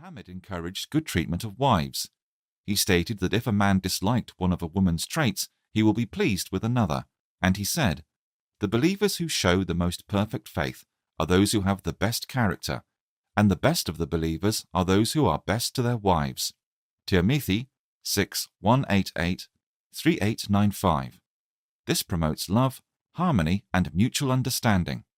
Muhammad encouraged good treatment of wives. He stated that if a man disliked one of a woman's traits, he will be pleased with another, and he said, "The believers who show the most perfect faith are those who have the best character, and the best of the believers are those who are best to their wives." Tirmithi 6-188-3895. This promotes love, harmony, and mutual understanding.